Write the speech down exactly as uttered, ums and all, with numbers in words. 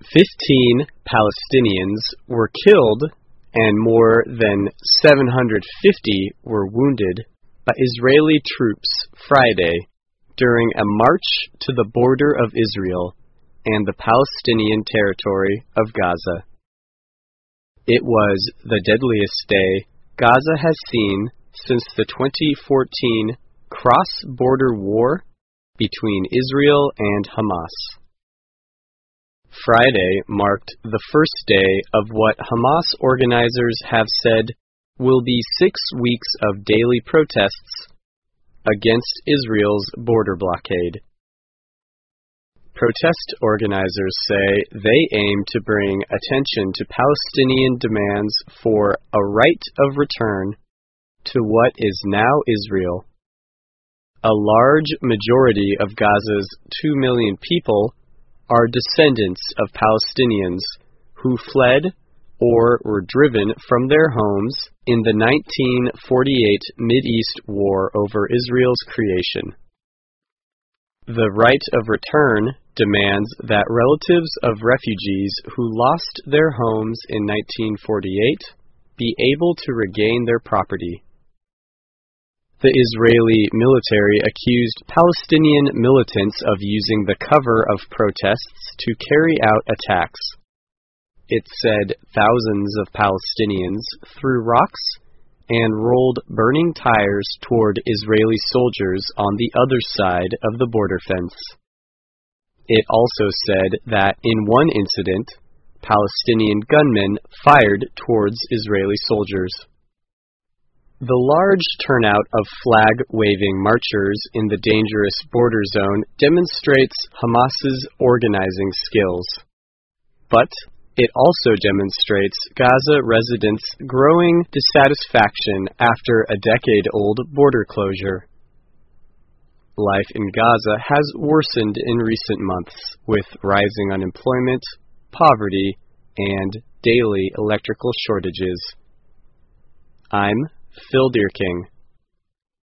Fifteen Palestinians were killed and more than seven hundred fifty were wounded by Israeli troops Friday during a march to the border of Israel and the Palestinian territory of Gaza. It was the deadliest day Gaza has seen since the twenty fourteen cross-border war between Israel and Hamas. Friday marked the first day of what Hamas organizers have said will be six weeks of daily protests against Israel's border blockade. Protest organizers say they aim to bring attention to Palestinian demands for a right of return to what is now Israel. A large majority of Gaza's two million people are descendants of Palestinians who fled or were driven from their homes in the nineteen forty-eight Mideast War over Israel's creation. The right of return demands that relatives of refugees who lost their homes in nineteen forty-eight be able to regain their property. The Israeli military accused Palestinian militants of using the cover of protests to carry out attacks. It said thousands of Palestinians threw rocks and rolled burning tires toward Israeli soldiers on the other side of the border fence. It also said that in one incident, Palestinian gunmen fired towards Israeli soldiers. The large turnout of flag-waving marchers in the dangerous border zone demonstrates Hamas's organizing skills. But it also demonstrates Gaza residents' growing dissatisfaction after a decade-old border closure. Life in Gaza has worsened in recent months, with rising unemployment, poverty, and daily electrical shortages. I'm Phil Deerking.